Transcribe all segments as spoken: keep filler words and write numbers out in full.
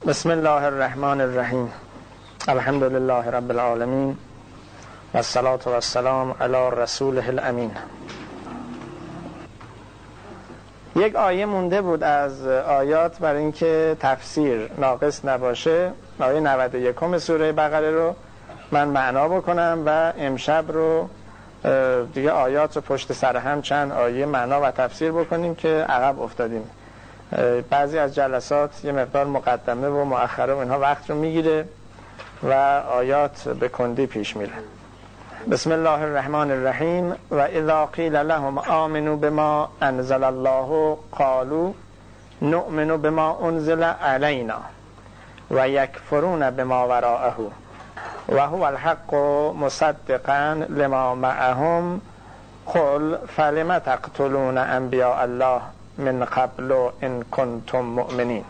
بسم الله الرحمن الرحیم. الحمد لله رب العالمین و الصلاة و السلام علی رسوله الامین. یک آیه مونده بود از آیات برای اینکه تفسیر ناقص نباشه. آیه نود و یک سوره بقره رو من معنا بکنم و امشب رو دیگه آیات رو پشت سر هم چند آیه معنا و تفسیر بکنیم که عقب افتادیم. بعضی از جلسات یه مقدار مقدمه و مؤخره و اینها وقت رو میگیره و آیات به کندی پیش میره. بسم الله الرحمن الرحیم. و اذا قیل لهم آمنوا بما انزل الله قالوا نؤمن بما انزل علینا و یکفرون بما وراءه و هو الحق مصدقا لما معهم قل فلم تقتلون انبیاء الله من قبل ان کنتم مؤمنین.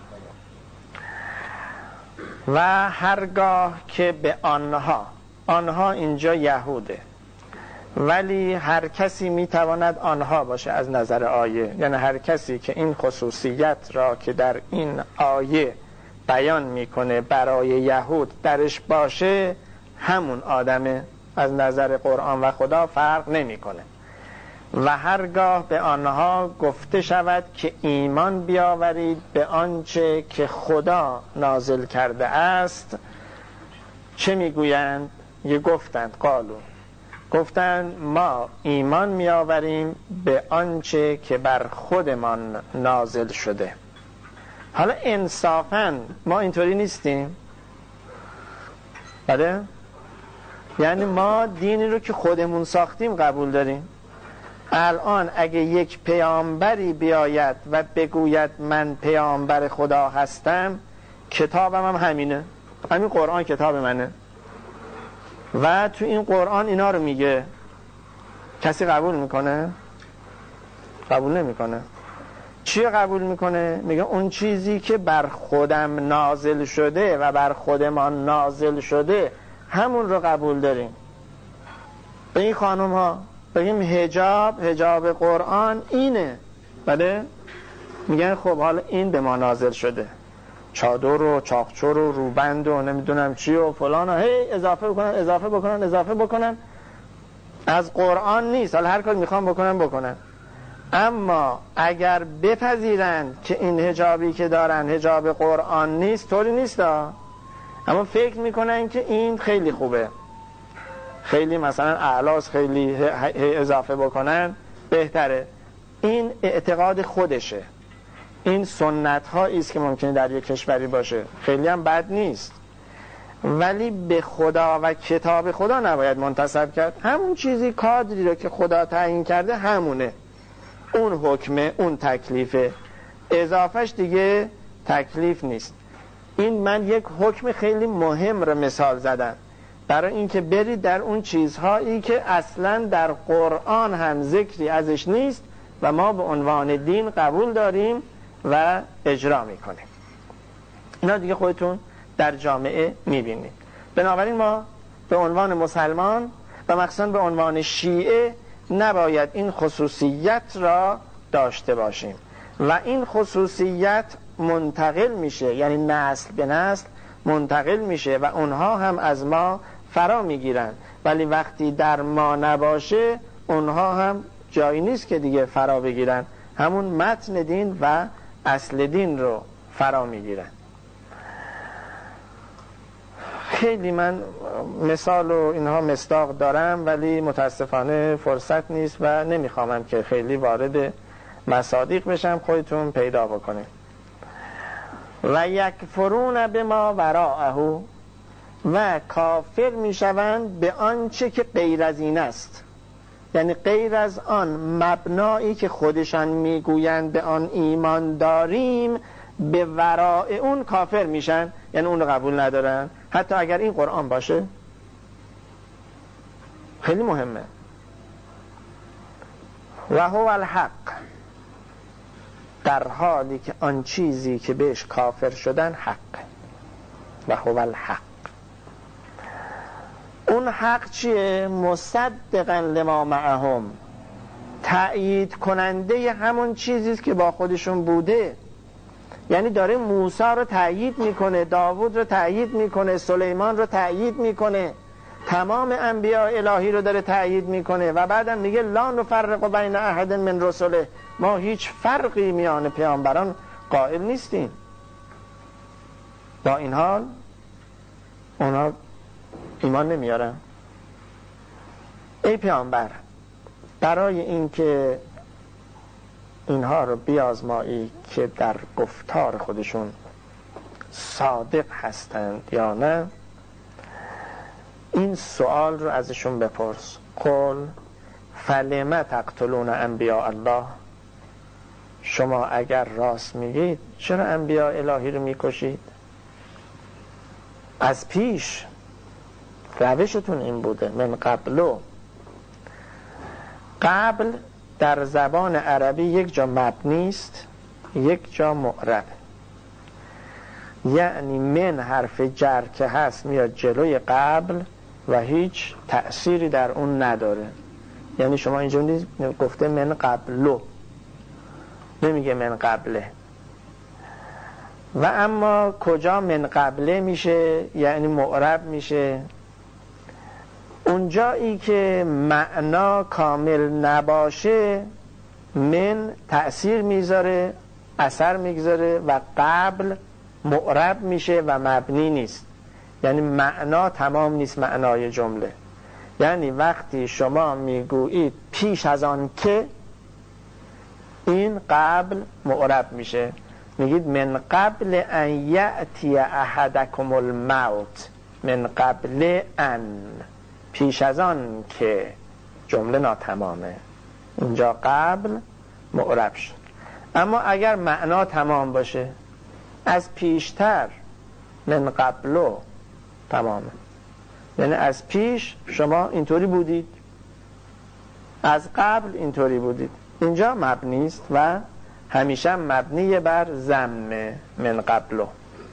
و هرگاه که به آنها، آنها اینجا یهوده، ولی هر کسی میتواند آنها باشه از نظر آیه، یعنی هر کسی که این خصوصیت را که در این آیه بیان میکنه برای یهود درش باشه، همون آدمه، از نظر قرآن و خدا فرق نمیکنه. و هرگاه به آنها گفته شود که ایمان بیاورید به آنچه که خدا نازل کرده است، چه میگویند؟ یه گفتند قالو، گفتند ما ایمان میآوریم به آنچه که بر خودمان نازل شده. حالا انصافاً ما اینطوری نیستیم، بله؟ یعنی ما دینی رو که خودمون ساختیم قبول داریم. الان اگه یک پیامبری بیاید و بگوید من پیامبر خدا هستم، کتابم هم همینه، همین قرآن کتاب منه و تو این قرآن اینا رو میگه، کسی قبول میکنه؟ قبول نمیکنه. چی قبول میکنه؟ میگه اون چیزی که بر خودم نازل شده و بر خودمان نازل شده همون رو قبول داریم. به این خانم ها بگیم حجاب، حجاب قرآن اینه، بله؟ میگن خب حالا این به ما نازل شده، چادر و چاقچور و روبند و نمیدونم چی و فلان و هی اضافه بکنن اضافه بکنن اضافه بکنن از قرآن نیست. حالا هر کاری میخوان بکنن بکنن. اما اگر بپذیرند که این حجابی که دارن حجاب قرآن نیست، طوری نیست ها، اما فکر میکنن که این خیلی خوبه، خیلی مثلا اعلاس، خیلی اضافه بکنن بهتره. این اعتقاد خودشه، این سنت هایی است که ممکنه در یک کشوری باشه، خیلی هم بد نیست، ولی به خدا و کتاب خدا نباید منتسب کرد. همون چیزی کادری رو که خدا تعیین کرده همونه، اون حکمه، اون تکلیفه، اضافهش دیگه تکلیف نیست. این من یک حکم خیلی مهم رو مثال زدم برای اینکه برید در اون چیزهایی که اصلا در قرآن هم ذکری ازش نیست و ما به عنوان دین قبول داریم و اجرا میکنیم. اینا دیگه خودتون در جامعه میبینید. بنابراین ما به عنوان مسلمان و مخصوصا به عنوان شیعه نباید این خصوصیت را داشته باشیم و این خصوصیت منتقل میشه، یعنی نسل به نسل منتقل میشه و اونها هم از ما فرا میگیرن، ولی وقتی در ما نباشه اونها هم جایی نیست که دیگه فرا بگیرن، همون متن دین و اصل دین رو فرا میگیرن. خیلی من مثال و اینها مصداق دارم ولی متاسفانه فرصت نیست و نمیخوامم که خیلی وارد مصادیق بشم، خودتون پیدا بکنید. و یکفرون بما وراءه، و کافر میشوند به آنچه که غیر از این است، یعنی غیر از آن مبنایی که خودشان میگویند به آن ایمان داریم، به ورای اون کافر میشن، یعنی اون رو قبول ندارن حتی اگر این قرآن باشه. خیلی مهمه. و هو الحق، در حالی که آن چیزی که بهش کافر شدن حق. و هو الحق، اون حق چیه؟ مصدقا لما معهم، تأیید کننده همون چیزیست که با خودشون بوده. یعنی داره موسی رو تأیید میکنه، داوود رو تأیید میکنه، سلیمان رو تأیید میکنه، تمام انبیاء الهی رو داره تأیید میکنه و بعدم میگه لا نفرق بین احد من رسله، ما هیچ فرقی میان پیامبران قائل نیستیم. با این حال اونا ایمان نمیارن. ای پیامبر، برای اینکه اینها رو بیازمایی که در گفتار خودشون صادق هستند یا نه، این سوال رو ازشون بپرس. قل فلم تقتلون انبیاء الله، شما اگر راست میگید چرا انبیاء الهی رو میکشید؟ از پیش روشتون این بوده. من قبلو، قبل در زبان عربی یک جا مبنی است، یک جا معرب. یعنی من حرف جر که هست میاد جلوی قبل و هیچ تأثیری در اون نداره. یعنی شما اینجا گفته من قبلو، نمیگه من قبله. و اما کجا من قبله میشه یعنی معرب میشه؟ اونجایی که معنا کامل نباشه من تأثیر میذاره، اثر میگذاره و قبل معرب میشه و مبنی نیست. یعنی معنا تمام نیست، معنای جمله. یعنی وقتی شما میگویید پیش از آن که، این قبل معرب میشه. میگید من قبل ان یأتی احدکم الموت، من قبل ان، پیش از آن که، جمله ناتمامه. اینجا قبل معرب شد. اما اگر معنا تمام باشه، از پیشتر، من قبلو تمامه. یعنی از پیش شما اینطوری بودید، از قبل اینطوری بودید. اینجا مبنی است و همیشه مبنی بر ضم، من قبلو.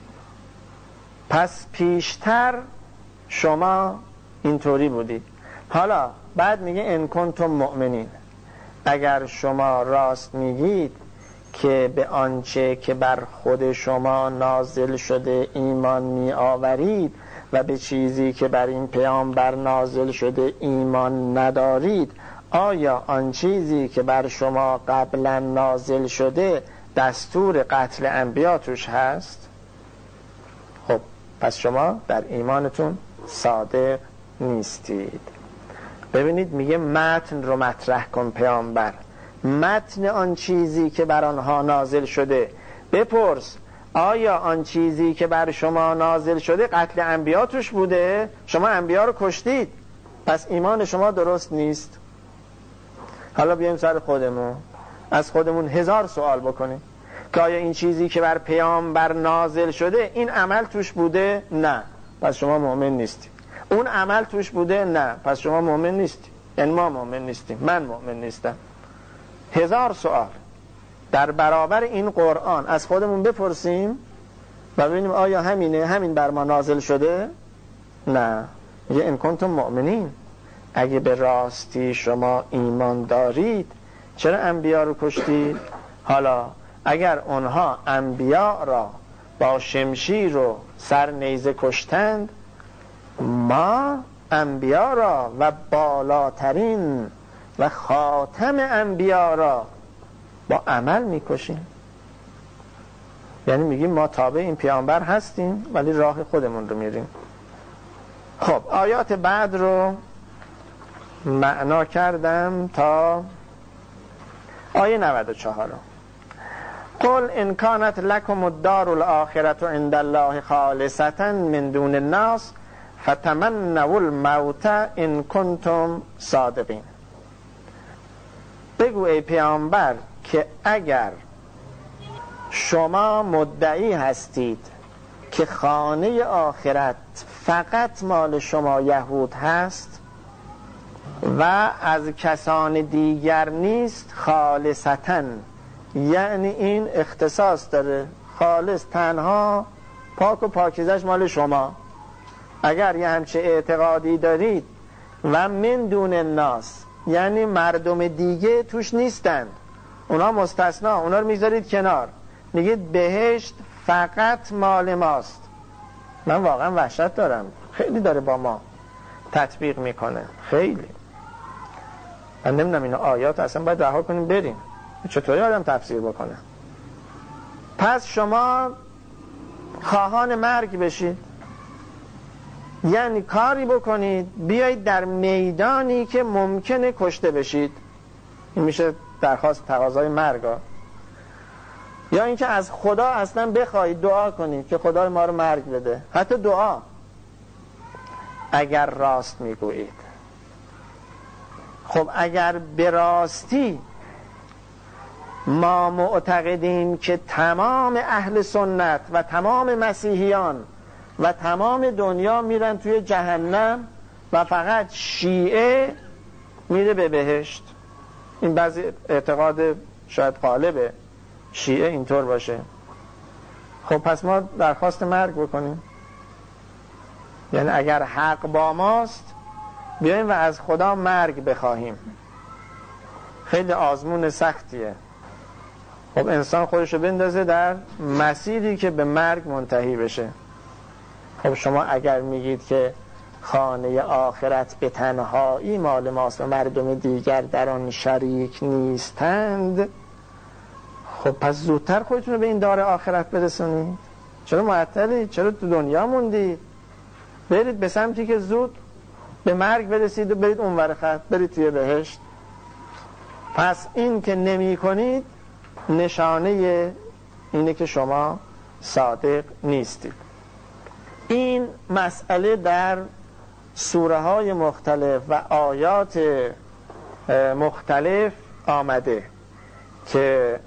پس پیشتر شما اینطوری بودید. حالا بعد میگه ان کنتم مؤمنین، اگر شما راست میگید که به آنچه که بر خود شما نازل شده ایمان می آورید و به چیزی که بر این پیامبر نازل شده ایمان ندارید، آیا آن چیزی که بر شما قبلا نازل شده دستور قتل انبیا توش هست؟ خب پس شما در ایمانتون صادق نیستید. ببینید میگه متن رو مطرح کن پیامبر، متن آن چیزی که بر آنها نازل شده. بپرس آیا آن چیزی که بر شما نازل شده قتل انبیا توش بوده؟ شما انبیا رو کشتید، پس ایمان شما درست نیست. حالا بیایم سر خودمون، از خودمون هزار سوال بکنیم که آیا این چیزی که بر پیامبر نازل شده این عمل توش بوده؟ نه، پس شما مؤمن نیستی. اون عمل توش بوده؟ نه، پس شما مؤمن نیستی. یعنی ما مؤمن نیستیم، من مؤمن نیستم. هزار سوال در برابر این قرآن از خودمون بپرسیم و ببینیم آیا همینه، همین بر ما نازل شده؟ نه. یه ان کنتم مؤمنین، اگه به راستی شما ایمان دارید چرا انبیا رو کشتید؟ حالا اگر اونها انبیا را با شمشیر و سر نیزه کشتند، ما انبیا را و بالاترین و خاتم انبیا را با عمل میکشیم. یعنی میگیم ما تابع این پیامبر هستیم ولی راه خودمون رو میریم. خب آیات بعد رو معنا کردم تا آیه نود و چهار. قل ان کانت لکم الدار الاخرة عند الله خالصة من دون الناس فتمنوا الموت ان کنتم صادقین. بگو ای پیامبر که اگر شما مدعی هستید که خانه آخرت فقط مال شما یهود هست و از کسان دیگر نیست، خالصتاً، یعنی این اختصاص داره، خالص تنها پاک و پاکیزش مال شما. اگر یه همچه اعتقادی دارید و من دون الناس، یعنی مردم دیگه توش نیستند، اونا مستثنا، اونا رو میذارید کنار، میگید بهشت فقط مال ماست. من واقعا وحشت دارم، خیلی داره با ما تطبیق میکنه، خیلی. من نمیدونم این آیات اصلا باید رها کنیم بریم، چطوری آدم تفسیر بکنه؟ پس شما خواهان مرگ بشید، یعنی کاری بکنید بیایید در میدانی که ممکنه کشته بشید. این میشه درخواست تقاضای مرگ ها. یا اینکه از خدا اصلا بخواید دعا کنید که خدای ما رو مرگ بده. حتی دعا اگر راست میگویید. خب اگر به راستی ما معتقدیم که تمام اهل سنت و تمام مسیحیان و تمام دنیا میرن توی جهنم و فقط شیعه میره به بهشت، این بعضی اعتقاد شاید غالبه شیعه اینطور باشه، خب پس ما درخواست مرگ بکنیم. یعنی اگر حق با ماست بیاییم و از خدا مرگ بخواهیم. خیلی آزمون سختیه. خب انسان خودشو بندازه در مسیری که به مرگ منتهی بشه. خب شما اگر میگید که خانه آخرت به تنهایی مال ماست و مردم دیگر در آن شریک نیستند، خب پس زودتر خودتون رو به این دار آخرت برسونید. چرا معطلید؟ چرا تو دنیا موندید؟ برید به سمتی که زود به مرگ برسید و برید اونور خط، برید توی بهشت. پس این که نمی کنید نشانه اینه که شما صادق نیستید. این مسئله در سوره های مختلف و آیات مختلف آمده که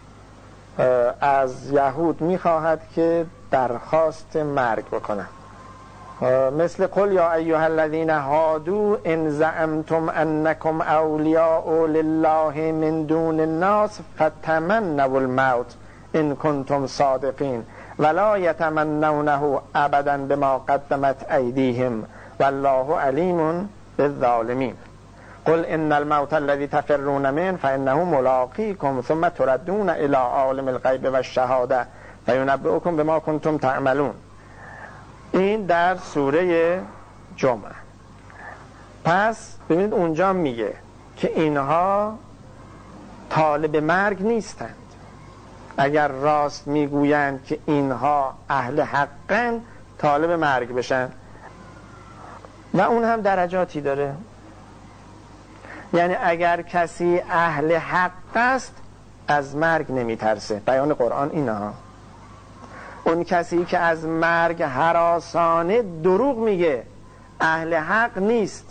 از یهود میخواهد که درخواست مرگ بکنن، مثل قل یا ایها الذین هادو ان زعمتم انکم اولیاء لله من دون الناس فتمنوا الموت ان کنتم صادقین ولا یتمنونه ابدا بما قدمت ایدیهم والله علیم بالظالمین. قل ان الموت الذی تفرون منه فانه ملاقیکم ثم تردون الى عالم الغیب والشهاده فینبئکم بما کنتم تعملون. این در سوره جمعه. پس ببینید اونجا میگه که اینها طالب مرگ نیستند. اگر راست میگویند که اینها اهل حقن طالب مرگ بشن، و اون هم درجاتی داره. یعنی اگر کسی اهل حق است از مرگ نمیترسه، بیان قرآن اینها. اون کسی که از مرگ هراسانه دروغ میگه اهل حق نیست.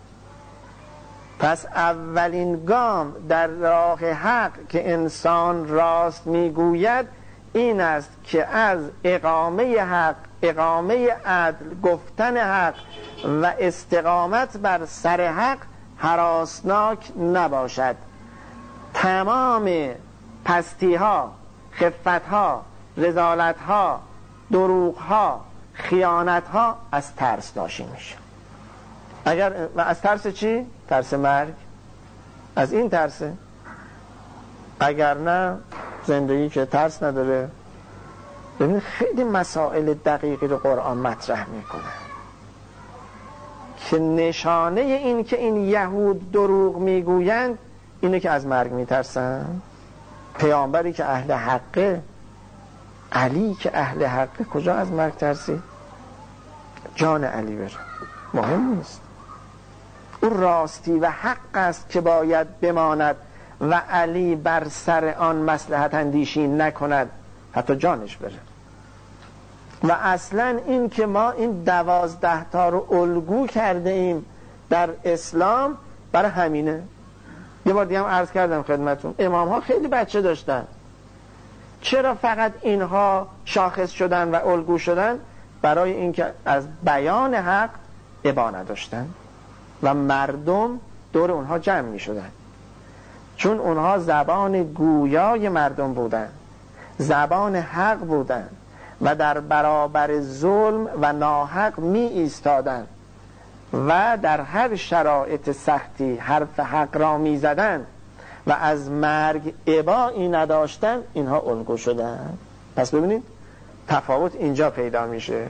پس اولین گام در راه حق که انسان راست میگوید این است که از اقامه حق، اقامه عدل، گفتن حق و استقامت بر سر حق هراسناک نباشد. تمام پستی ها، خفت ها، رذالت ها، دروغ ها، خیانت ها از ترس ناشی میشه. اگر و از ترس چی؟ ترس مرگ. از این ترسه. اگر نه زندگی که ترس نداره. ببینید خیلی مسائل دقیقی رو قرآن مطرح میکنه که نشانه این که این یهود دروغ میگویند اینه که از مرگ میترسن. پیامبری که اهل حقه، علی که اهل حقه، کجا از مرگ ترسی؟ جان علی بره، مهم نیست. او راستی و حق است که باید بماند و علی بر سر آن مصلحت اندیشی نکند حتی جانش بره. و اصلا این که ما این دوازده تا رو الگو کرده ایم در اسلام برای همینه. یه بار دیگه هم عرض کردم خدمتون، امام ها خیلی بچه داشتن. چرا فقط اینها شاخص شدن و الگو شدن؟ برای اینکه از بیان حق ابا نداشتن و مردم دور اونها جمع می شدن، چون اونها زبان گویای مردم بودن، زبان حق بودن و در برابر ظلم و ناحق می ایستادن و در هر شرایط سختی حرف حق را می زدن و از مرگ ابایی نداشتن، اینها الگو شدن. پس ببینید تفاوت اینجا پیدا میشه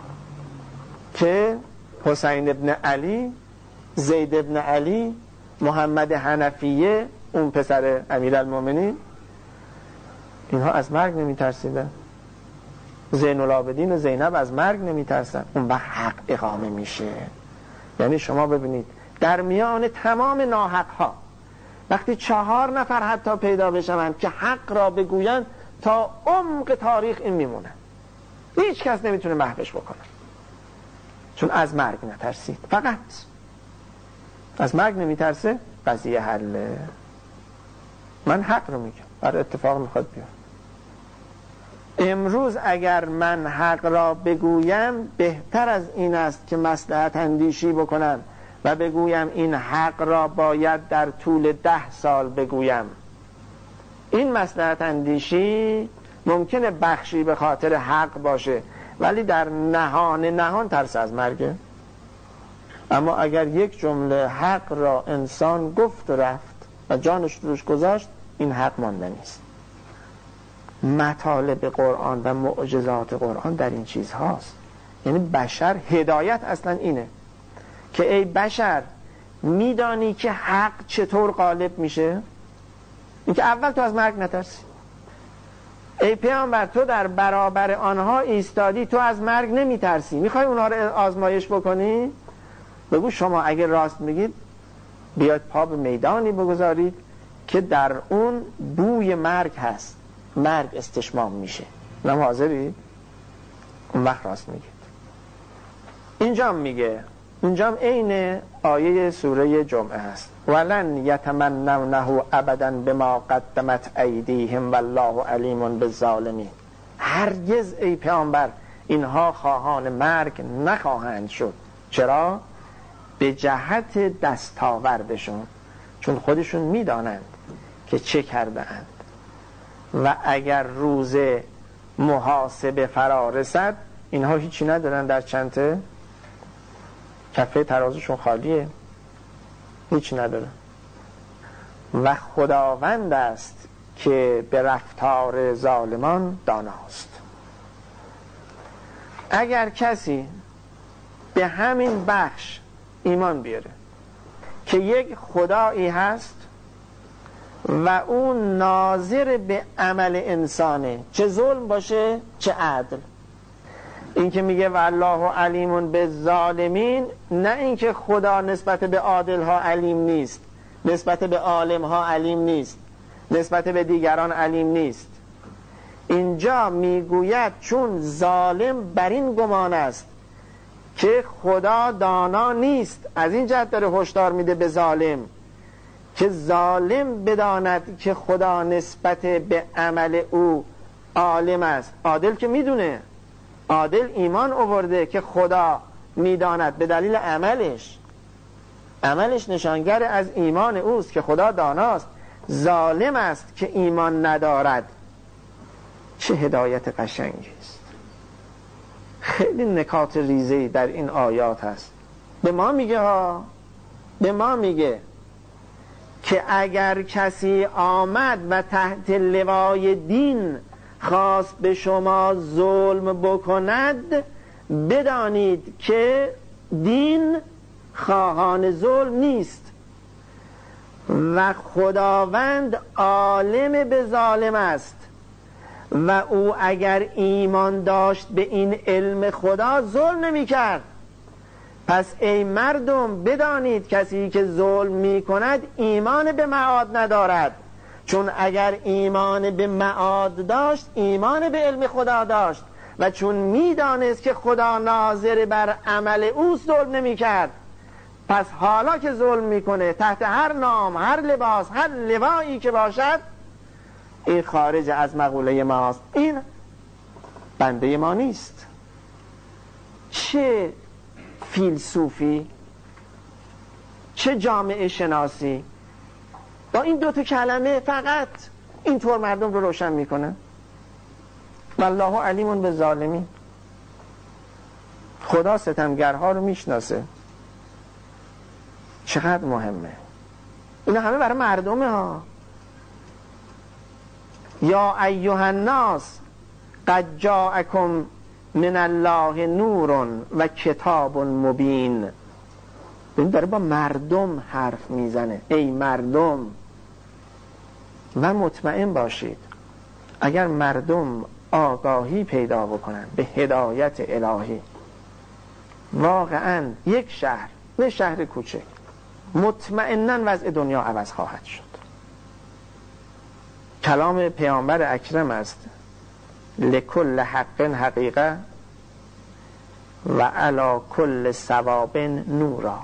که حسین ابن علی، زید ابن علی، محمد حنفیه، اون پسر امیرالمومنین، اینها از مرگ نمیترسیدن. زین العابدین و زینب از مرگ نمیترسن. اون وقت حق اقامه میشه. یعنی شما ببینید در میان تمام ناحق ها وقتی چهار نفر حتی پیدا بشوند که حق را بگویند، تا عمق تاریخ این میمونه، هیچ کس نمیتونه محوش بکنه، چون از مرگ نترسید. فقط از مرگ نمیترسه، قضیه حله. من حق رو میگم، برای اتفاق میخواد بیاد. امروز اگر من حق را بگویم، بهتر از این است که مصلحت اندیشی بکنم و بگویم این حق را باید در طول ده سال بگویم. این مصلحت اندیشی ممکنه بخشی به خاطر حق باشه، ولی در نهان نهان ترس از مرگه. اما اگر یک جمله حق را انسان گفت و رفت و جانش روش گذاشت، این حق ماندنی است. مطالب قرآن و معجزات قرآن در این چیز هاست. یعنی بشر، هدایت اصلا اینه که ای بشر، میدانی که حق چطور غالب میشه؟ اینکه اول تو از مرگ نترسی. ای پیامبر، تو در برابر آنها ایستادی، تو از مرگ نمیترسی، میخوای اونها رو آزمایش بکنی؟ بگو شما اگه راست میگید، بیاید پا به میدانی بگذارید که در اون بوی مرگ هست، مرگ استشمام میشه، نم حاضری؟ اون وقت راست میگید. اینجا میگه، اینجا عین آیه سوره جمعه هست، ولن یتمنونه ابدا بما قدمت ایدیهم والله علیم بالظالمین. هرگز ای پیامبر اینها خواهان مرگ نخواهند شد. چرا؟ به جهت دستاوردشون، چون خودشون میدانند که چه کرده اند و اگر روز محاسبه فرا رسد، اینها هیچی ندارن در چنته، کفه ترازوشون خالیه، هیچی ندارن. و خداوند است که به رفتار ظالمان داناست. اگر کسی به همین بخش ایمان بیاره که یک خدایی هست و اون ناظر به عمل انسانه، چه ظلم باشه چه عدل، این که میگه والله علیم بالظالمین، نه اینکه خدا نسبت به عادل ها علیم نیست، نسبت به عالم ها علیم نیست، نسبت به دیگران علیم نیست. اینجا میگوید چون ظالم بر این گمان است که خدا دانا نیست، از این جهت داره هشدار میده به ظالم که ظالم بداند که خدا نسبت به عمل او عالم است. عادل که میدونه، عادل ایمان آورده که خدا میداند به دلیل عملش، عملش نشانگر از ایمان اوست که خدا داناست. ظالم است که ایمان ندارد. چه هدایت قشنگی است. خیلی نکات ریزه‌ای در این آیات هست. به ما میگه ها به ما میگه که اگر کسی آمد و تحت لوای دین خواست به شما ظلم بکند، بدانید که دین خواهان ظلم نیست و خداوند عالم به ظالم است و او اگر ایمان داشت به این علم خدا ظلم نمی کرد. پس ای مردم بدانید کسی که ظلم می کند ایمان به معاد ندارد، چون اگر ایمان به معاد داشت ایمان به علم خدا داشت و چون می دانست که خدا ناظر بر عمل او ظلم نمی کرد. پس حالا که ظلم می کنه تحت هر نام، هر لباس، هر لوایی که باشد، این خارج از مقوله ماست، این بنده ما نیست. چه فیلسوفی، چه جامعه شناسی با این دوتا کلمه فقط اینطور مردم رو روشن میکنه. والله علیم بالظالمین. خدا ستمگرها رو میشناسه. چقدر مهمه. اینا همه برای مردمه ها. یا ایها الناس قد جاءکم من الله نور و کتاب مبین. این داره با مردم حرف میزنه. ای مردم، و مطمئن باشید اگر مردم آگاهی پیدا بکنن به هدایت الهی، واقعا یک شهر، نه شهر کوچک، مطمئناً وضع دنیا عوض خواهد شد. کلام پیامبر اکرم است: لکل حق حقیقه و علی کل ثواب نورا.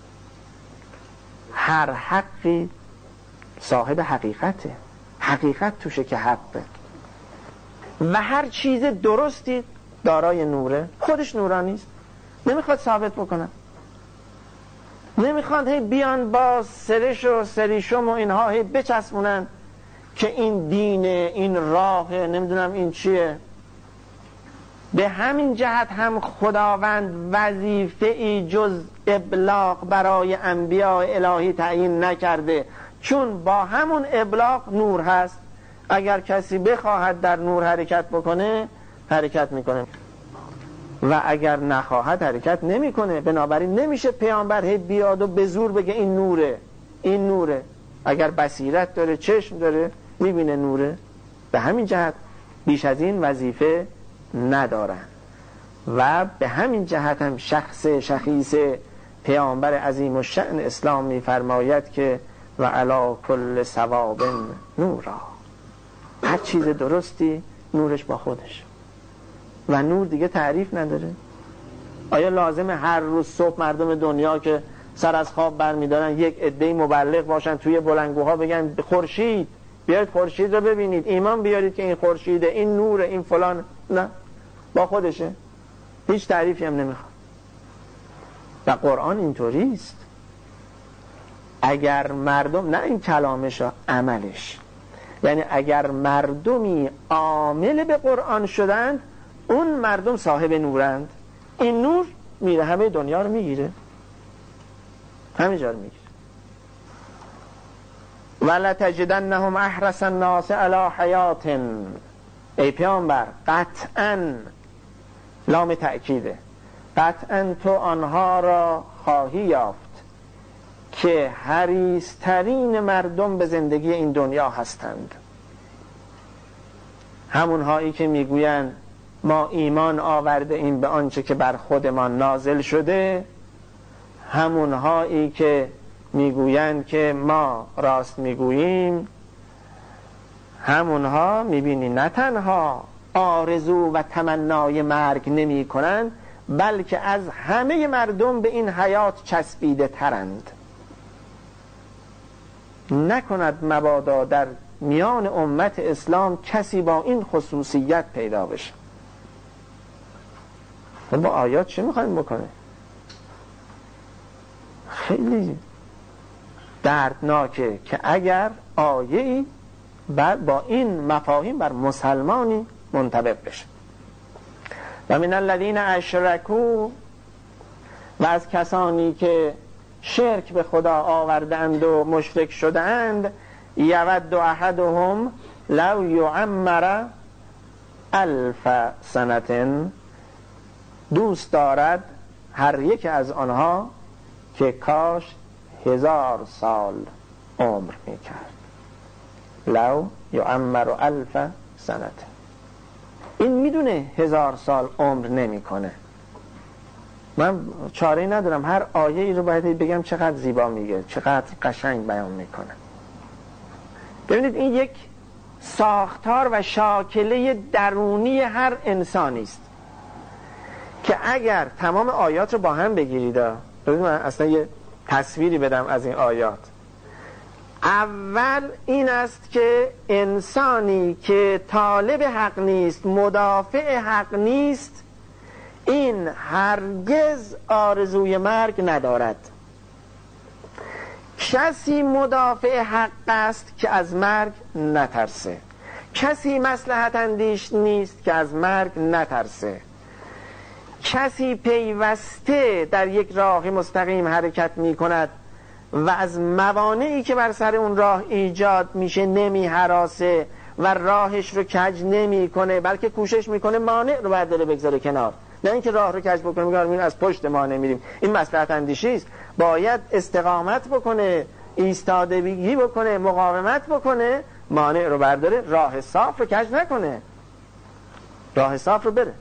هر حقی صاحب حقیقته، حقیقت توشه که حقه، و هر چیز درستی دارای نوره. خودش نورانی است، نمیخواد ثابت بکنن، نمیخواد هی بیان با سرش و سریشم و اینها هی بچسبونن که این دینه، این راهه، نمیدونم این چیه. به همین جهت هم خداوند وظیفه ای جز ابلاغ برای انبیاء الهی تعیین نکرده، چون با همون ابلاغ نور هست. اگر کسی بخواهد در نور حرکت بکنه حرکت میکنه، و اگر نخواهد حرکت نمیکنه. بنابراین نمیشه پیامبر هی بیاد و به زور بگه این نوره، این نوره. اگر بصیرت داره، چشم داره، میبینه نوره. به همین جهت بیش از این وظیفه ندارن. و به همین جهت هم شخص شخیص پیامبر عظیم الشأن اسلام میفرماید که و علی کل ثواب نورا. هر چیز درستی نورش با خودش، و نور دیگه تعریف نداره. آیا لازمه هر روز صبح مردم دنیا که سر از خواب برمیدارن یک عده مبلغ باشن توی بلندگوها بگن خورشید، بیارید خورشید رو ببینید، ایمان بیارید که این خورشیده، این نوره، این فلان؟ نه، با خودشه، هیچ تعریفی هم نمیخواد. و قرآن اینطوری است. اگر مردم، نه این کلامش، عملش، یعنی اگر مردمی عامل به قرآن شدند، اون مردم صاحب نورند. این نور میره همه دنیا رو میگیره، همه جا رو میگیره. ولتجدنهم احرص الناس علی حیات. ای پیامبر، قطعاً، لام تأکیده، قطعاً تو آنها را خواهی یافت که حریص‌ترین مردم به زندگی این دنیا هستند. همونهایی که میگویند ما ایمان آورده این به آنچه که بر خودمان نازل شده، همونهایی که میگویند که ما راست میگوییم، همونها میبینی نه تنها آرزو و تمنای مرگ نمی کنند، بلکه از همه مردم به این حیات چسبیده ترند. نکند مبادا در میان امت اسلام کسی با این خصوصیت پیدا بشه. با آیات چه میخوایم بکنه؟ خیلی دردناکه که اگر آیه‌ای با این مفاهیم بر مسلمانی منطبق بشه. و من الذین اشرکوا، و از کسانی که شرک به خدا آوردند و مشرک شدند، یود احدهم لو یعمر الف سنة، دوست دارد هر یک از آنها که کاش هزار سال عمر میکرد. لو یعمر الف سنة، این میدونه هزار سال عمر نمیکنه. من چاره‌ای ندارم، هر آیه ای رو باید بگم چقدر زیبا میگه، چقدر قشنگ بیان میکنه. ببینید این یک ساختار و شاکله درونی هر انسانی است که اگر تمام آیات رو با هم بگیرید، ببینید من اصلا یه تصویری بدم از این آیات. اول این است که انسانی که طالب حق نیست، مدافع حق نیست، این هرگز آرزوی مرگ ندارد. کسی مدافع حق است که از مرگ نترسه، کسی مصلحت اندیش نیست که از مرگ نترسه، کسی پیوسته در یک راه مستقیم حرکت می کند و از موانعی که بر سر اون راه ایجاد میشه نمی هراسه و راهش رو کج نمیکنه، بلکه کوشش میکنه مانع رو برداره بگذاره کنار، نه اینکه راه رو کج بکنه میگه این از پشت ما نمیریم. این مصلحت اندیشی است. باید استقامت بکنه، ایستادگی بکنه، مقاومت بکنه، مانع رو برداره، راه صاف رو کج نکنه، راه صاف رو بره.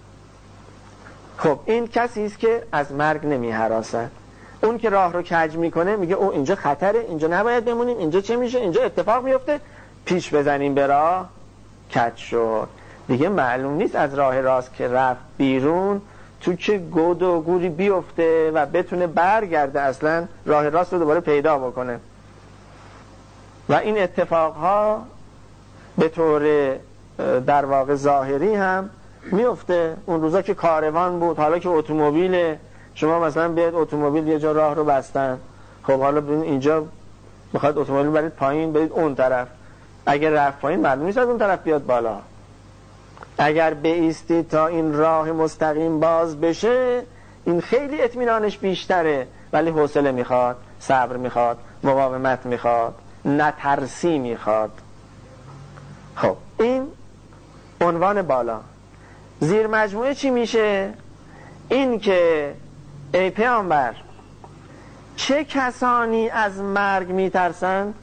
خب این کسی است که از مرگ نمی هراسد. اون که راه رو کج میکنه میگه او اینجا خطره، اینجا نباید بمونیم، اینجا چه میشه، اینجا اتفاق میفته، پیش بزنیم به راه، کج شد دیگه. معلوم نیست از راه راست که رفت بیرون تو چه گود و گوری بیفته و بتونه برگرده اصلا راه راست رو دوباره پیدا بکنه. و این اتفاقها به طور در واقع ظاهری هم میفته. اون روزا که کاروان بود، حالا که اتومبیل، شما مثلا بیاید اتومبیل یه جا راه رو بستن، خب حالا ببین اینجا میخواد اتومبیل برید پایین، برید اون طرف، اگر رفت پایین معلوم نیست از اون طرف بیاد بالا. اگر بایستی تا این راه مستقیم باز بشه، این خیلی اطمینانش بیشتره، ولی حوصله میخواد، صبر میخواد، مقاومت میخواد، نترسی میخواد. خب این عنوان بالا. زیر مجموعه چی میشه؟ این که ای پیامبر، چه کسانی از مرگ میترسند؟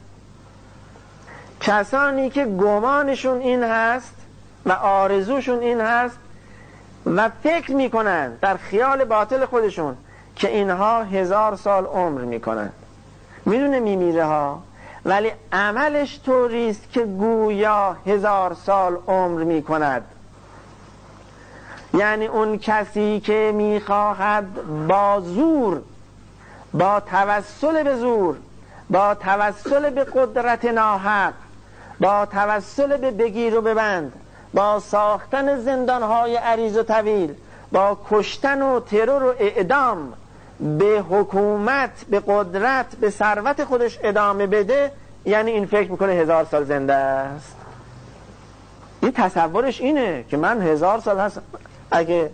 کسانی که گمانشون این هست و آرزوشون این هست و فکر میکنن در خیال باطل خودشون که اینها هزار سال عمر میکنن. میدونه میمیره ها، ولی عملش طوریست که گویا هزار سال عمر میکند. یعنی اون کسی که میخواهد با زور، با توسل به زور، با توسل به قدرت ناحق، با توسل به بگیر و ببند، با ساختن زندانهای عریض و طویل، با کشتن و ترور و اعدام به حکومت، به قدرت، به ثروت خودش ادامه بده، یعنی این فکر میکنه هزار سال زنده است. این تصورش اینه که من هزار سال هستم. اگه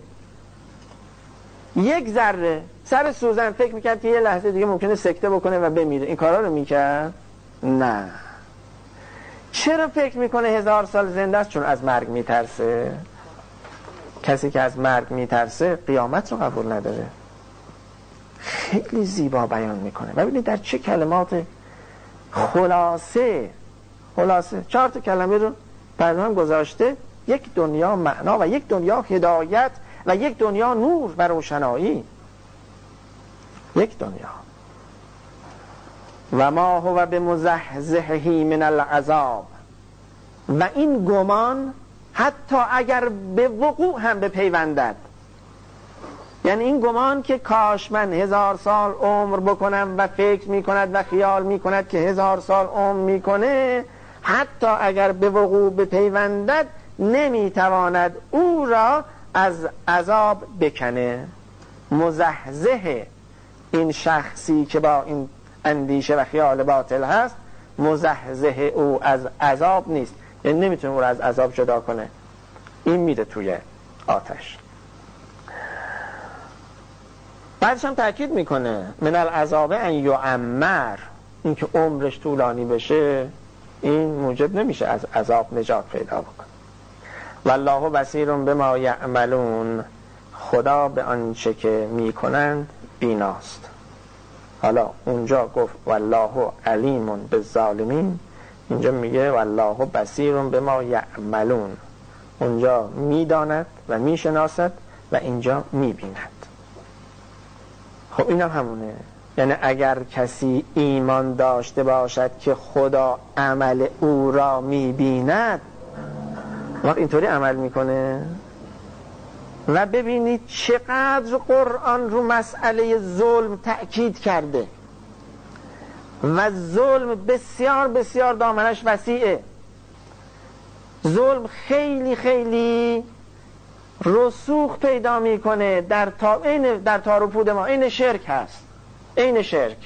یک ذره سر سوزن فکر میکرد که یه لحظه دیگه ممکنه سکته بکنه و بمیره، این کارا رو میکرد؟ نه. چرا فکر میکنه هزار سال زنده است؟ چون از مرگ میترسه. کسی که از مرگ میترسه قیامت رو قبول نداره. خیلی زیبا بیان میکنه. ببینید در چه کلمات خلاصه خلاصه چهار تا کلمه رو برنامه گذاشته: یک دنیا معنا و یک دنیا هدایت و یک دنیا نور و روشنایی. یک دنیا. و ما هو بمزحزحه من العذاب. و این گمان حتی اگر به وقوع هم بپیوندد، یعنی این گمان که کاش من هزار سال عمر بکنم و فکر میکند و خیال میکند که هزار سال عمر میکنه، حتی اگر به وقوع بپیوندد نمیتواند او را از عذاب بکنه. مزحزح این شخصی که با این اندیشه و خیال باطل هست، مزحزح او از عذاب نیست، یعنی نمیتونه او را از عذاب جدا کنه. این میره توی آتش. بعدش هم تأکید میکنه من العذاب ان یعمر، این که عمرش طولانی بشه این موجب نمیشه از عذاب نجات پیدا بکنه. والله بصیر بما یعملون، خدا به آنچه که میکنند بیناست. حالا اونجا گفت والله علیم بالظالمین، اینجا میگه والله بصیر بما یعملون. اونجا میداند و میشناسد و اینجا میبیند. خب این هم همونه. یعنی اگر کسی ایمان داشته باشد که خدا عمل او را میبیند، وقت اینطوری عمل میکنه. و ببینید چقدر قرآن رو مسئله ظلم تأکید کرده و ظلم بسیار بسیار دامنش وسیعه. ظلم خیلی خیلی رسوخ پیدا میکنه در تا این در تار و پود ما. این شرک هست، این شرک.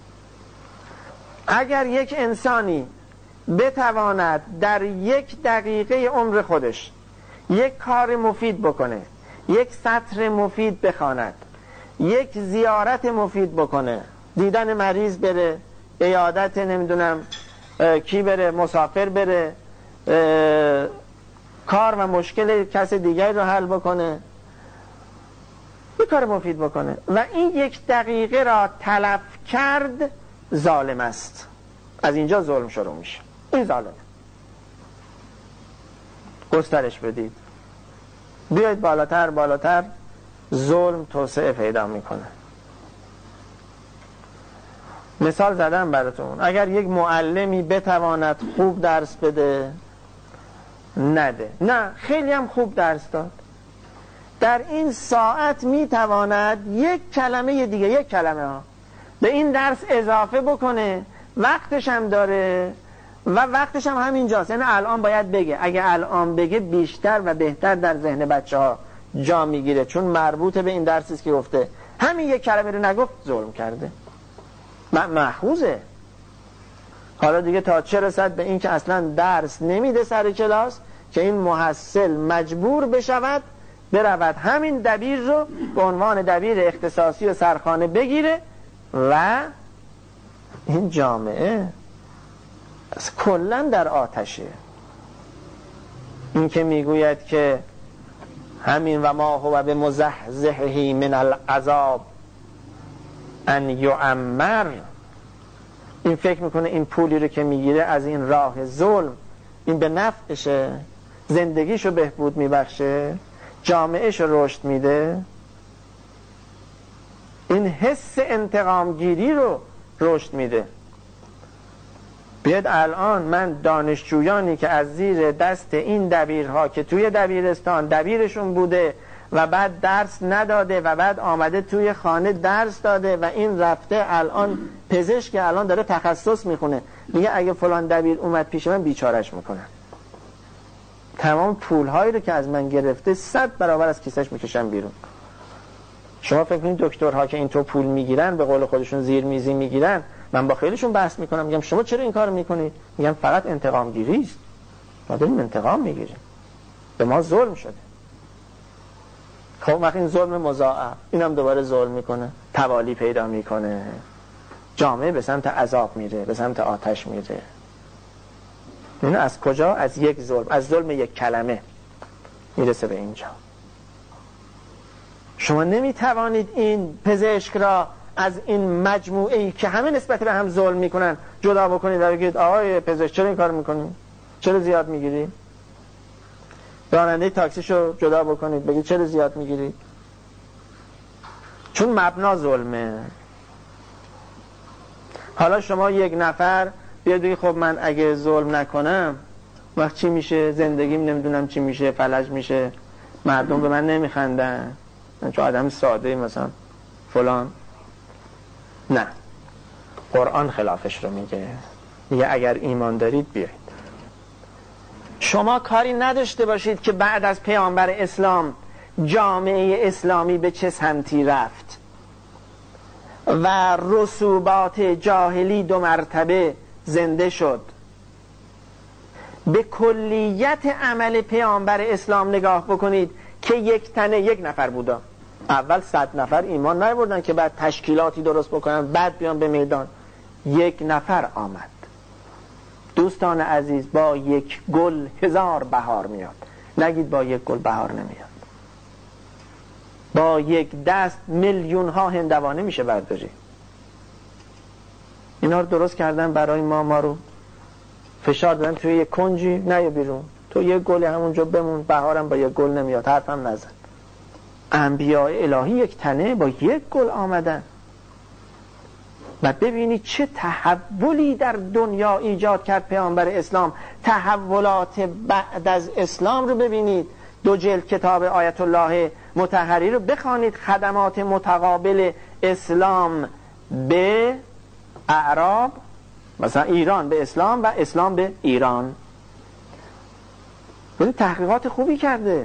اگر یک انسانی بتواند در یک دقیقه عمر خودش یک کار مفید بکنه، یک سطر مفید بخواند، یک زیارت مفید بکنه، دیدن مریض بره، عیادت نمیدونم کی بره، مسافر بره، کار و مشکل کس دیگری رو حل بکنه، یه کار مفید بکنه و این یک دقیقه را تلف کرد، ظالم است. از اینجا ظلم شروع میشه. این ظالمه. گسترش بدید، بیاید بالاتر بالاتر، ظلم توسعه پیدا میکنه. مثال زدم براتون، اگر یک معلمی بتواند خوب درس بده، نده. نه، خیلی هم خوب درس داد، در این ساعت میتواند یک کلمه دیگه، یک کلمه ها به این درس اضافه بکنه، وقتش هم داره و وقتش هم همینجاست. یعنی الان باید بگه، اگه الان بگه بیشتر و بهتر در ذهن بچه ها جا میگیره، چون مربوط به این درسی است که گفته. همین یک کلمه رو نگفت، ظلم کرده، محفوظه. حالا دیگه تا چه رسد به این که اصلا درس نمیده سر کلاس، که این محصل مجبور بشود برود همین دبیر رو به عنوان دبیر اختصاصی و سرخانه بگیره و این جامعه کلن در آتشه. این که میگوید که همین و ما هو به مزحزحه من العذاب ان یعمر، این فکر میکنه این پولی رو که میگیره از این راه ظلم این به نفعشه، زندگیشو بهبود میبخشه، جامعهشو رشد میده، این حس انتقام گیری رو رشد میده. بیاد الان من دانشجویانی که از زیر دست این دبیرها که توی دبیرستان دبیرشون بوده و بعد درس نداده و بعد آمده توی خانه درس داده و این رفته الان پزشک، الان داره تخصص میخونه، میگه اگه فلان دبیر اومد پیش من بیچارش میکنن، تمام پولهایی رو که از من گرفته صد برابر از کیسش میکشن بیرون. شما فکر کنید دکترها که اینطور پول میگیرن، به قول خودشون زیر میزی میگیرن، من با خیلیشون بحث میکنم، میگم شما چرا این کارو میکنید؟ میگم فقط انتقام گیری است، ما داریم انتقام میگیریم، به ما ظلم شده. خب وقتی این ظلم مضاعف، اینم دوباره ظلم میکنه، توالی پیدا میکنه، جامعه به سمت عذاب میره، به سمت آتش میره. اینو از کجا؟ از یک ظلم، از ظلم یک کلمه میرسه به اینجا. شما نمیتوانید این پزشک را از این مجموعه ای که همه نسبت به هم ظلم میکنن جدا بکنید و بگید آقای پزشک چرا این کار میکنی؟ چرا زیاد میگیری؟ راننده تاکسیشو جدا بکنید بگید چرا زیاد میگیری؟ چون مبنا ظلمه. حالا شما یک نفر بیاد بگید خب من اگه ظلم نکنم وقت چی میشه؟ زندگیم نمیدونم چی میشه، فلج میشه، مردم به من نمیخندن، من چون آدم ساده مثلا فلان. نه، قرآن خلافش رو میگه، میگه اگر ایمان دارید بیایید. شما کاری نداشته باشید که بعد از پیامبر اسلام جامعه اسلامی به چه سمتی رفت و رسوبات جاهلی دو مرتبه زنده شد. به کلیت عمل پیامبر اسلام نگاه بکنید که یک تنه یک نفر بودا. اول صد نفر ایمان نیاوردن که بعد تشکیلاتی درست بکنن بعد بیان به میدان. یک نفر آمد. دوستان عزیز، با یک گل هزار بهار میاد. نگید با یک گل بهار نمیاد. با یک دست میلیون ها هندوانه میشه برداری. اینا رو درست کردن برای ما، ما رو فشار دادن توی یک کنجی، نه یا بیرون، تو یک گل همونجا بمون، بهارم با یک گل نمیاد، حرفم نزن. انبیاء الهی یک تنه با یک گل آمدن و ببینید چه تحولی در دنیا ایجاد کرد پیامبر اسلام. تحولات بعد از اسلام رو ببینید. دو جلد کتاب آیت الله مطهری رو بخوانید، خدمات متقابل اسلام به اعراب، مثلا ایران به اسلام و اسلام به ایران. ببینید تحقیقات خوبی کرده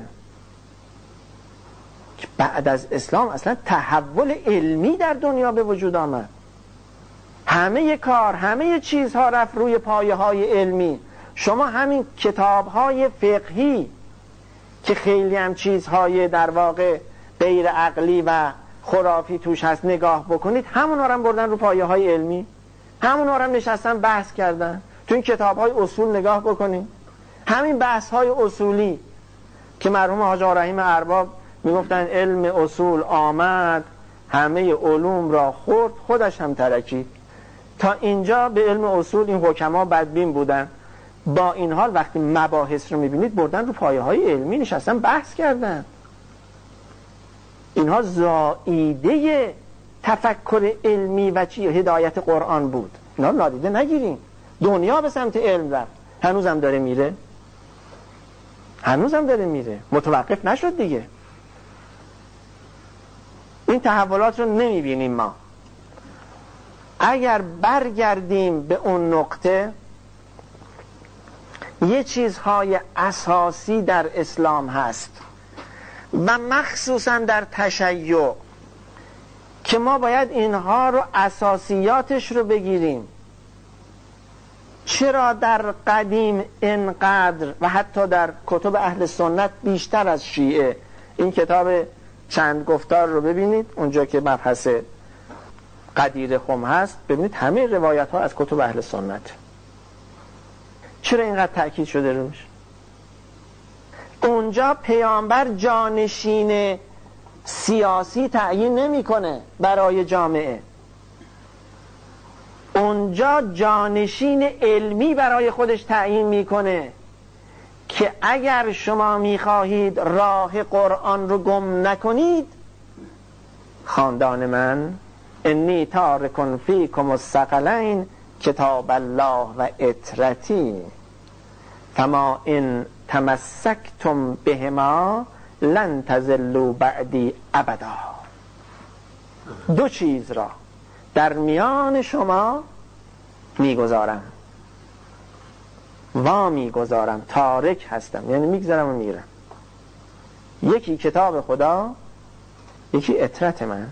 که بعد از اسلام اصلا تحول علمی در دنیا به وجود آمد. همه کار، همه چیزها رفت روی پایه های علمی. شما همین کتاب های فقهی که خیلی هم چیزهای در واقع غیر عقلی و خرافی توش هست نگاه بکنید، همون رو هم بردن رو پایه های علمی، همون رو هم نشستن بحث کردن. تو این کتاب های اصول نگاه بکنید، همین بحث های اصولی که مرحوم حاج رحیم ارباب میگفتن علم اصول آمد همه علوم را خورد خودش هم ترکید. تا اینجا به علم اصول این حکما بدبین بودن، با این حال وقتی مباحث رو میبینید بردن رو پایه های علمی نشستن بحث کردن. اینها زائیده تفکر علمی و چی هدایت قرآن بود. اینا رو نادیده نگیریم. دنیا به سمت علم رفت، هنوزم داره میره، هنوزم داره میره، متوقف نشد دیگه. این تحولات رو نمیبینیم ما. اگر برگردیم به اون نقطه، یه چیزهای اساسی در اسلام هست و مخصوصا در تشیع که ما باید اینها رو اساسیاتش رو بگیریم. چرا در قدیم اینقدر و حتی در کتب اهل سنت بیشتر از شیعه؟ این کتاب چند گفتار رو ببینید، اونجا که مبحث قدیر خم هست، ببینید همه روایت ها از کتب اهل سنت. چرا اینقدر تأکید شده روش؟ اونجا پیامبر جانشین سیاسی تعیین نمیکنه برای جامعه، اونجا جانشین علمی برای خودش تعیین میکنه که اگر شما میخواهید راه قرآن رو گم نکنید، خاندان من انی تارکن فیکم الثقلین کتاب الله و اطرتی فما ان تمسکتم بهما لن تضلوا بعدی ابدا. دو چیز را در میان شما میگذارم، وا میگذارم، تارک هستم یعنی میگذارم و میرم. یکی کتاب خدا، یکی اطرت من.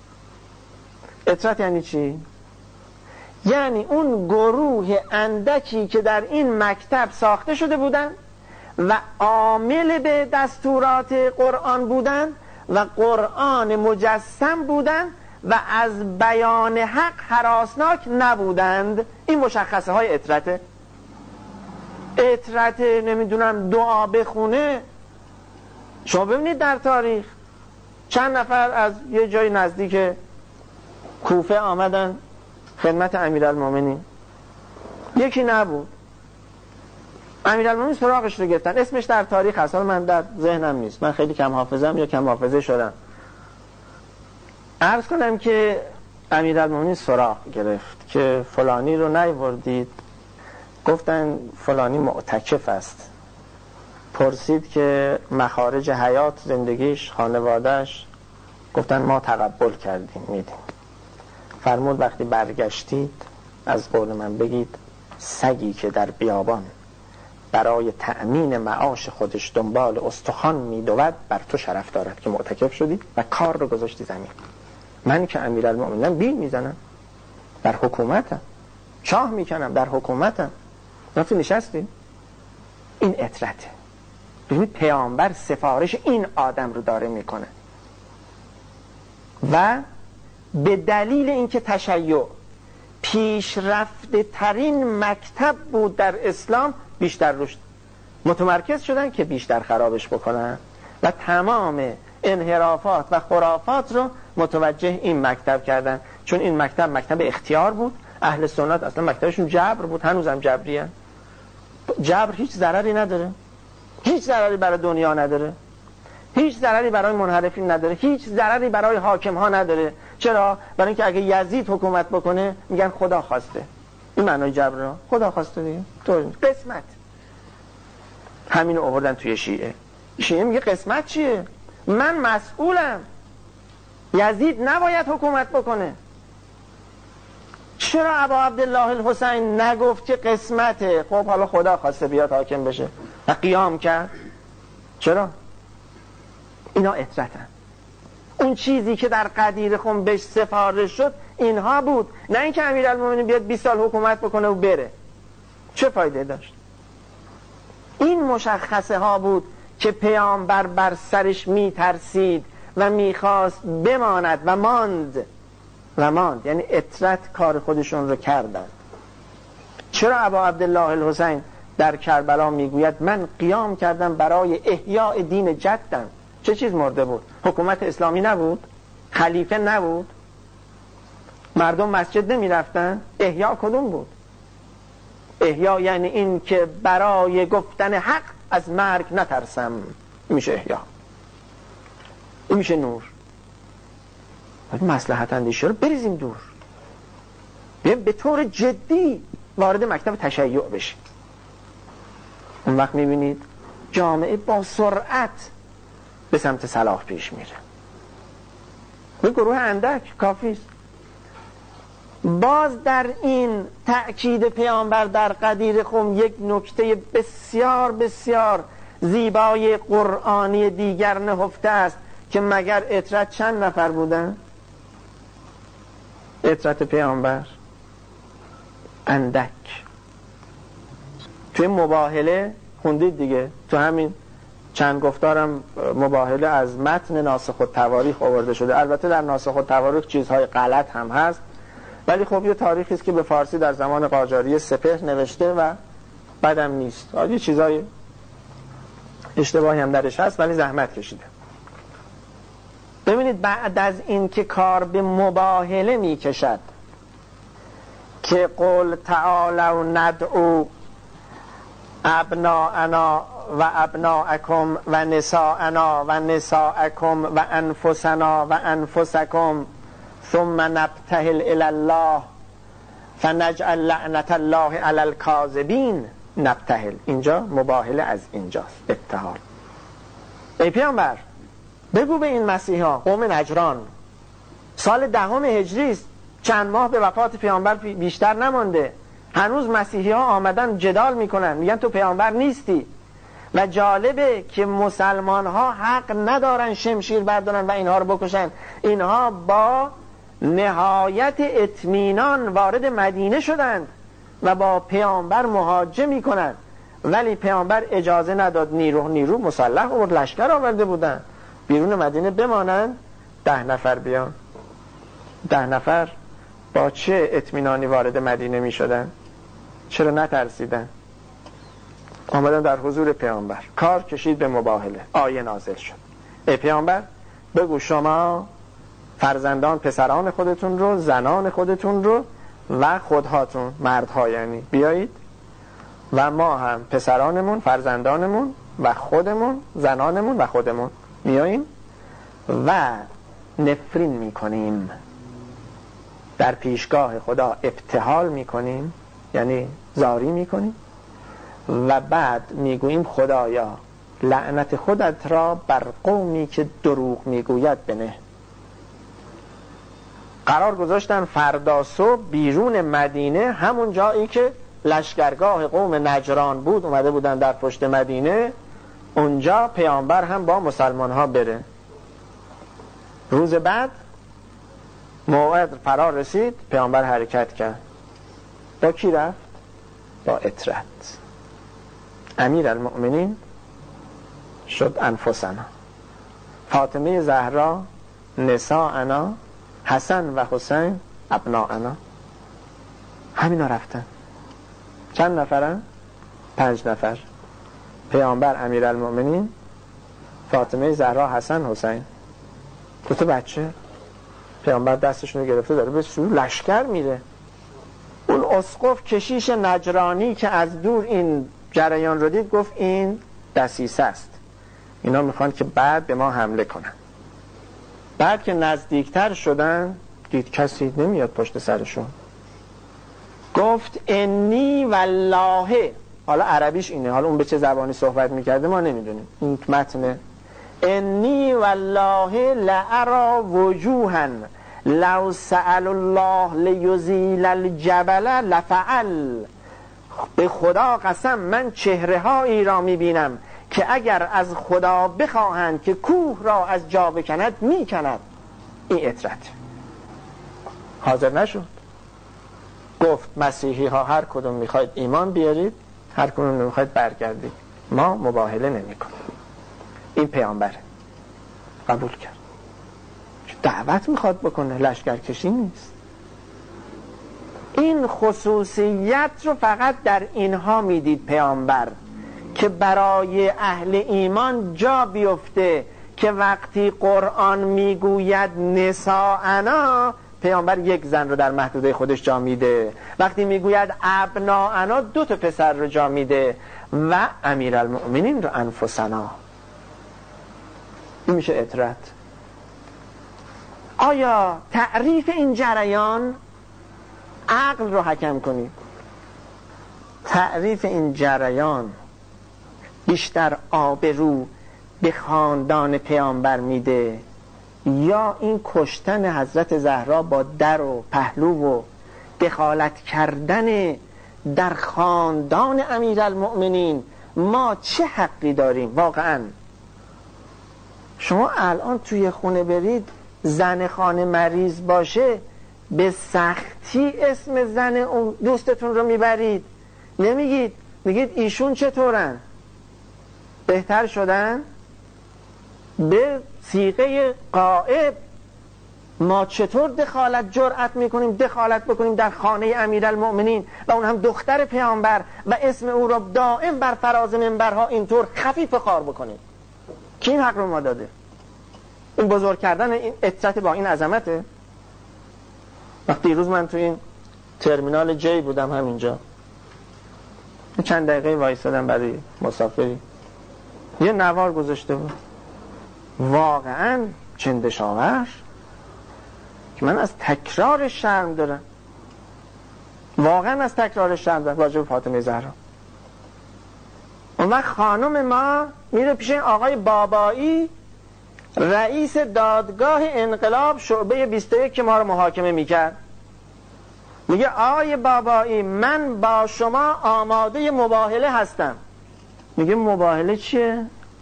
اطرت یعنی چی؟ یعنی اون گروه اندکی که در این مکتب ساخته شده بودن و عامل به دستورات قرآن بودن و قرآن مجسم بودن و از بیان حق هراسناک نبودند. این مشخصه های اطرته. اطرت نمیدونم دعا بخونه. شما ببینید در تاریخ چند نفر از یه جای نزدیک کوفه آمدن خدمت امیرالمومنین، یکی نبود. امیرالمومنین سراغش رو گرفتن، اسمش در تاریخ هست، من در ذهنم نیست، من خیلی کم حافظم یا کم حافظه شدم. عرض کنم که امیرالمومنین سراغ گرفت که فلانی رو نیاوردید. گفتن فلانی معتکف است. پرسید که مخارج حیات، زندگیش، خانوادهش، گفتن ما تقبل کردیم میدیم. فرمود وقتی برگشتید از قول من بگید سگی که در بیابان برای تأمین معاش خودش دنبال استخوان میدود بر تو شرف دارد که معتکف شدی و کار رو گذاشتی زمین. من که امیرالمومنینم بیل میزنم در حکومتم، چاه میکنم در حکومتم، رفتی نشستی. این اطرته. ببینید پیامبر سفارش این آدم رو داره میکنه و به دلیل اینکه تشیع پیشرفته ترین مکتب بود در اسلام، بیشتر رشد متمرکز شدن که بیشتر خرابش بکنن و تمام انحرافات و خرافات رو متوجه این مکتب کردن. چون این مکتب مکتب اختیار بود. اهل سنت اصلا مکتبشون جبر بود، هنوزم جبری هن. جبر هیچ ضرری نداره، هیچ ضرری برای دنیا نداره، هیچ ضرری برای منحرفین نداره، هیچ ضرری برای حاکم ها نداره. چرا؟ برای اینکه اگه یزید حکومت بکنه میگن خدا خواسته. این معنای جبر رو خدا خواسته دیگه. تو قسمت همین رو آوردن توی شیعه. شیعه میگه قسمت چیه؟ من مسئولم، یزید نباید حکومت بکنه. چرا ابا عبدالله الحسین نگفت که قسمته؟ خب حالا خدا خواسته بیاد حاکم بشه و قیام کرد. چرا؟ اینا اطرتن. اون چیزی که در قدیر خم بهش سفارش شد اینها بود، نه اینکه امیرالمومنین بیاد بیست سال حکومت بکنه و بره. چه فایده داشت؟ این مشخصه ها بود که پیامبر بر سرش میترسید و میخواست بماند و ماند و ماند. یعنی اطرت کار خودشون رو کردن. چرا ابا عبدالله الحسین در کربلا میگوید من قیام کردم برای احیاء دین جدم. چه چیز مرده بود؟ حکومت اسلامی نبود؟ خلیفه نبود؟ مردم مسجد نمی رفتن؟ احیاء کدوم بود؟ احیاء یعنی این که برای گفتن حق از مرگ نترسم. این میشه احیاء، این میشه نور. مصلحت اندیشه رو بریزیم دور، بیایم به طور جدی وارد مکتب تشیع بشیم. اون وقت میبینید جامعه با سرعت به سمت صلاح پیش میره. به گروه اندک کافیست. باز در این تأکید پیامبر در قدیر خم یک نکته بسیار بسیار زیبای قرآنی دیگر نهفته است که مگر اطرت چند نفر بودن؟ اطرت پیامبر اندک. توی مباهله خوندید دیگه، تو همین چند گفتارم مباهله از متن ناسخ التواریخ آورده شده. البته در ناسخ التواریخ چیزهای غلط هم هست، ولی خب یه تاریخی است که به فارسی در زمان قاجاری سپهر نوشته و بدم نیست. یه چیزای اشتباهی هم درش هست ولی زحمت کشیده. ببینید بعد از این که کار به مباهله می کشد که قل تعالوا ندعو ابناءنا و ابناءکم و نساءنا و نساءکم و انفسنا و انفسکم ثم نبتهل الی الله فنجعل لعنت الله علی الکاذبین. نبتهل اینجا مباهله از اینجاست، ابتهال. ای پیامبر بگو به این مسیحا، قوم نجران، سال دهم هجری است، چند ماه به وفات پیامبر بیشتر نمانده، هنوز مسیحی ها آمدن جدال میکنن، میگن تو پیامبر نیستی. و جالبه که مسلمان ها حق ندارن شمشیر بردارن و اینها رو بکشن. اینها با نهایت اطمینان وارد مدینه شدند و با پیامبر مهاجه میکنن، ولی پیامبر اجازه نداد. نیرو نیرو مسلح آورد، لشکر آورده بودن بیرون مدینه بمانند، ده نفر بیان. ده نفر با چه اطمینانی وارد مدینه می شدن؟ چرا نترسیدن؟ آمدن در حضور پیامبر، کار کشید به مباهله. آیه نازل شد ای پیامبر بگو شما فرزندان پسران خودتون رو، زنان خودتون رو و خودهاتون، مردها یعنی، بیایید و ما هم پسرانمون، فرزندانمون و خودمون، زنانمون و خودمون میاییم و نفرین میکنیم، در پیشگاه خدا ابتهال میکنیم، یعنی زاری میکنیم و بعد میگوییم خدایا لعنت خودت را بر قومی که دروغ میگوید بنه. قرار گذاشتن فردا صبح بیرون مدینه، همون جایی که لشکرگاه قوم نجران بود، اومده بودن در پشت مدینه، اونجا پیامبر هم با مسلمان ها بره. روز بعد موعد فرا رسید، پیامبر حرکت کرد. با کی رفت؟ با اطرت. امیر المؤمنین شد انفسنا، فاطمه زهرا نساءنا، حسن و حسین ابناءنا. همینا رفتن. چند نفرن؟ پنج نفر. پیامبر، امیر المؤمنین، فاطمه زهرا، حسن، حسین. دو تا بچه. پیامبر دستشون رو گرفته داره به سوی لشکر میره. اون اسقف کشیش نجرانی که از دور این جریان رو دید گفت این دسیسه است، اینا میخوان که بعد به ما حمله کنن. بعد که نزدیکتر شدن دید کسی نمیاد پشت سرشون، گفت انی والله، حالا عربیش اینه، حالا اون به چه زبانی صحبت میکرده ما نمیدونیم، این متنه، انی والله لارا وجوها لو سأل الله لیزیل الجبل لفعل. به خدا قسم من چهره هایی را میبینم که اگر از خدا بخواهند که کوه را از جا بکند میکند. این اطرت حاضر نشد، گفت مسیحی ها هر کدوم میخواید ایمان بیارید، هر کدوم میخواید برگردید، ما مباهله نمی کنیم. این پیامبر قبول کرد، دعوت میخواد بکنه، لشکر کشی نیست. این خصوصیت رو فقط در اینها میدید پیامبر که برای اهل ایمان جا بیفته که وقتی قرآن میگوید نساءنا، پیامبر یک زن رو در محدوده خودش جا میده. وقتی میگوید ابناءنا، دو تا پسر رو جا میده. و امیرالمؤمنین رو انفسنا. این میشه اطرت. آیا تعریف این جریان عقل رو حکم کنید؟ تعریف این جریان بیشتر آبرو به خاندان پیامبر میده یا این کشتن حضرت زهرا با در و پهلو و دخالت کردن در خاندان امیرالمؤمنین؟ ما چه حقی داریم واقعا؟ شما الان توی خونه برید، زن خانه مریض باشه به سختی اسم زن اون دوستتون رو میبرید، نمیگید، میگید ایشون چطورن؟ بهتر شدن؟ به صیغه غائب ما چطور دخالت جرأت میکنیم دخالت بکنیم در خانه امیرالمؤمنین و اون هم دختر پیامبر و اسم او را دائم بر فراز منبرها اینطور خفیف خار بکنیم؟ کی این حق رو ما داده؟ این بزرگ کردن این اطرت با این عظمته؟ وقتی دیروز من تو این ترمینال جی بودم، همینجا چند دقیقه وایسادم برای مسافری، یه نوار گذاشته بود واقعا چندشاور که من از تکرار شرم دارم، واقعا از تکرار شرم دارم راجع به فاطمه زهرا. اون وقت خانم ما میره پیش آقای بابایی، رئیس دادگاه انقلاب شعبه بیست و یک که ما رو محاکمه میکرد، میگه آقای بابایی من با شما آماده مباهله هستم. میگه مباهله چیه؟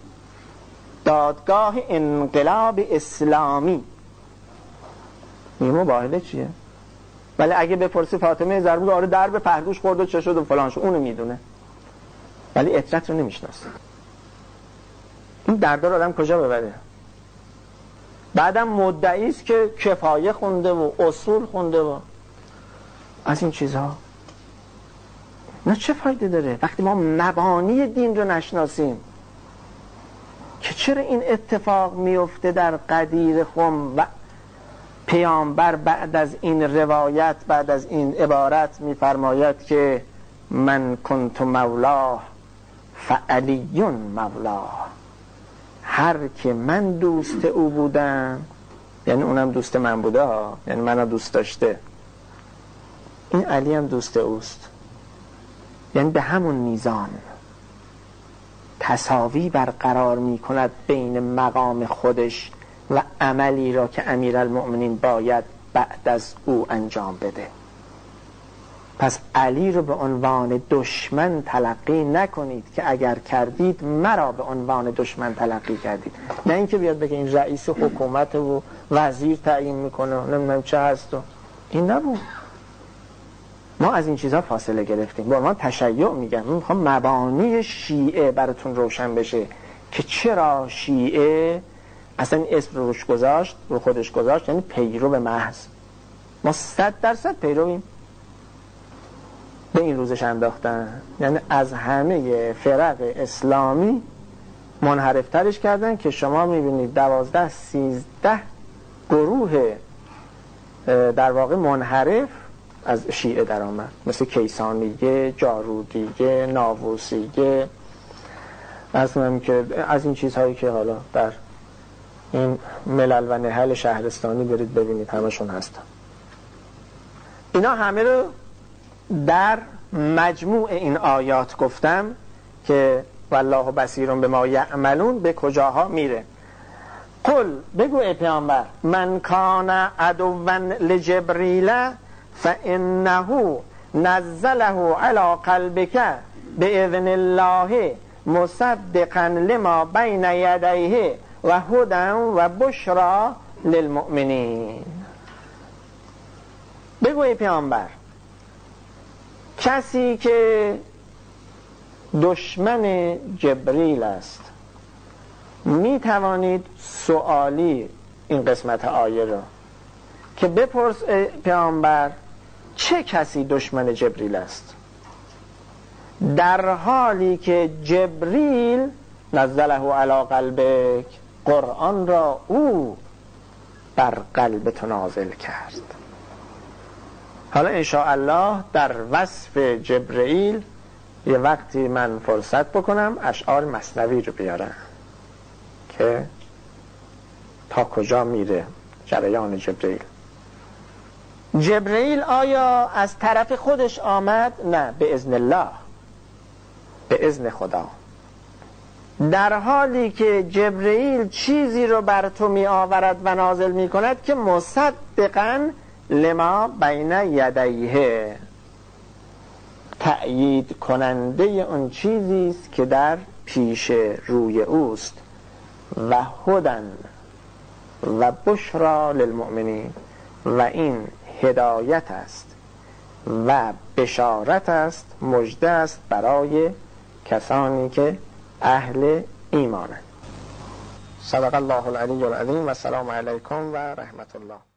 دادگاه انقلاب اسلامی. میگه مباهله چیه؟ ولی اگه بپرسی فاطمه زهرا میگه آره در به پهلوش خورد و چه شد و فلان شد، اونو میدونه، ولی اطرت رو نمیشناسه. این دردار آدم کجا ببره؟ بعدم مدعی است که کفایه خونده و اصول خونده و از این چیزها. نه چه فایده داره وقتی ما مبانی دین رو نشناسیم؟ که چرا این اتفاق میفته در قدیر خم و پیامبر بعد از این روایت، بعد از این عبارت میفرماید که من کنت مولاه فعلیون مولاه، هر که من دوست او بودم، یعنی اونم دوست من بوده ها، یعنی منو دوست داشته، این علی هم دوست اوست. یعنی به همون میزان تساوی برقرار می کند بین مقام خودش و عملی را که امیرالمؤمنین باید بعد از او انجام بده. پس علی رو به عنوان دشمن تلقی نکنید که اگر کردید مرا به عنوان دشمن تلقی کردید. نه اینکه بیاد بگه این رئیس حکومت و وزیر تعیین میکنه نمیدونم چه هست و این نبود. ما از این چیزها فاصله گرفتیم. با من تشیع میگم، من میخوام مبانی شیعه براتون روشن بشه که چرا شیعه اصلا اسم رو روش گذاشت، رو خودش گذاشت، یعنی پیرو به محض. ما صد درصد پیرویم. به این روزش انداختن، یعنی از همه فرق اسلامی منحرف ترش کردن که شما میبینید دوازده سیزده گروه در واقع منحرف از شیعه در آمد، مثل کیسانیه، جارودیه، ناووسیه، اصلا که از این چیزهایی که حالا در این ملل و نهل شهرستانی برید ببینید همشون هستن. اینا همه رو در مجموع این آیات گفتم که والله بصیر بما یعملون به کجاها میره. قل بگو ای پیامبر من کان عدوا لجبریل فانه نزله علی قلبک باذن الله مصدقا لما بین یدیه و هدی و بشرا للمؤمنین. بگو ای پیامبر کسی که دشمن جبریل است، می توانید سوالی این قسمت آیه رو که بپرس ای پیامبر چه کسی دشمن جبریل است؟ در حالی که جبریل نزله علی قلبک، قرآن را او بر قلب تو نازل کرد. حالا انشاءالله در وصف جبرئیل یه وقتی من فرصت بکنم اشعار مثنوی رو بیارم که تا کجا میره جریان جبرئیل. جبرئیل آیا از طرف خودش آمد؟ نه، به اذن الله، به اذن خدا. در حالی که جبرئیل چیزی رو بر تو می آورد و نازل می کند که مصدقاً لما بین یدیه، تأیید کننده اون چیزی است که در پیش روی اوست، و هدن و بشرا للمؤمنین، و این هدایت است و بشارت است، مژده است برای کسانی که اهل ایمانند. صدق الله العلی العظیم و السلام علیکم و رحمت الله.